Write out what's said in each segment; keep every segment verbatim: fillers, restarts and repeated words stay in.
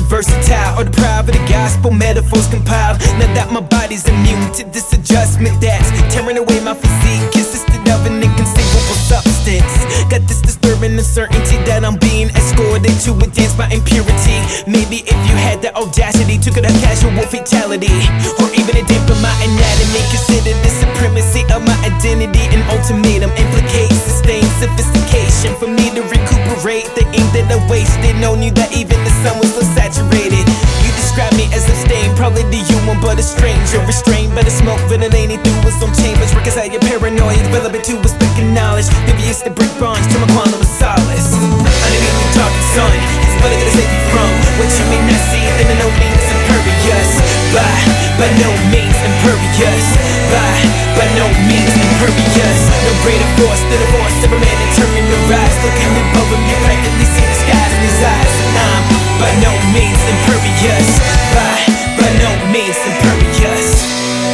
versatile, or deprived of the gospel metaphors compiled. Now that my body's immune to this adjustment that's tearing away my physique, consisted of an inconceivable substance. Got this disturbing uncertainty that I'm being escorted to a dance by impurity. Maybe if you had the audacity to could have casual fatality, or even a dip in my anatomy. Consider the supremacy of my identity an ultimatum. Implicates sustained sophistication for me to recuperate the ink that I wasted. No knew that even the sun was so saturated. You describe me as abstained, probably the human but a stranger, restrained by the smoke ventilating through its own chambers. Reconcile your paranoia, relevant to a speck of knowledge. Deviates the brick bonds to my quantum of solace. Underneath the darkened sun, his blood gonna save you from what you may not see, then no means impervious. By, by no means impervious. By, by no means impervious. No greater force than the force of a man determined to rise. Looking above him, you practically see the skies in his eyes. And I'm by no means impervious. By, by no means impervious.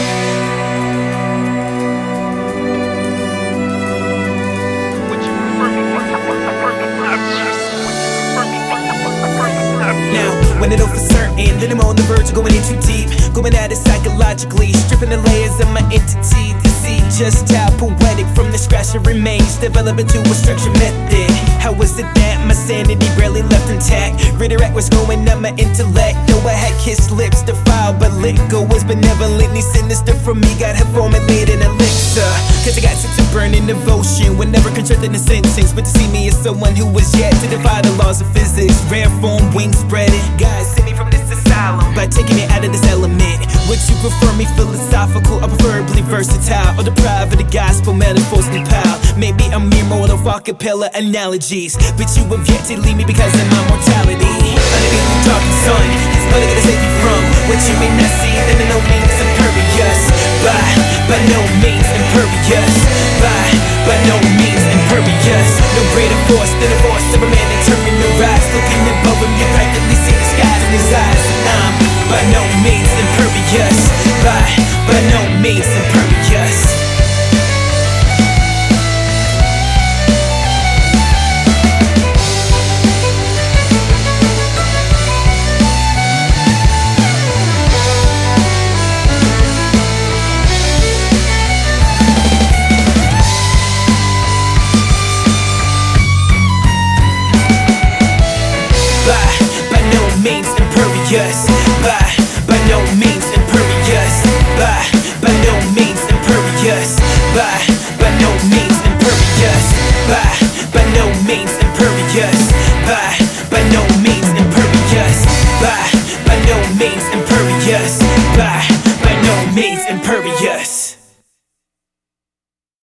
Now, when I know for certain that I'm on the verge of going in too deep, going at it psychologically, stripping the layers of my entity to see just how poetic from the scratch it remains, develop into a structured method. How was it that my sanity barely left intact? Redirect what's going up my intellect. Though I had kissed lips defiled, but let go was benevolently sinister for me. Got her formulated elixir, cause I got such a burning devotion whenever constructing a sentence. But to see me as someone who was yet to defy the laws of physics, rare form, wings spreading. God send me from this asylum by taking me out of this element. Would you prefer me philosophical or preferably versatile, or deprived of the gospel metaphors compiled? Maybe I'm mere mortal acapella analogies, but you have yet to leave me because of my mortality. Underneath the darkened sun, his blood gonna save you from what you may not see, then no means impervious. By, by no means impervious. By, by no means impervious. No greater force than the force of a man determined to rise. Looking above him, you practically see the skies in his eyes. And I'm by no means impervious. By, by no means impervious. By, by no means impervious.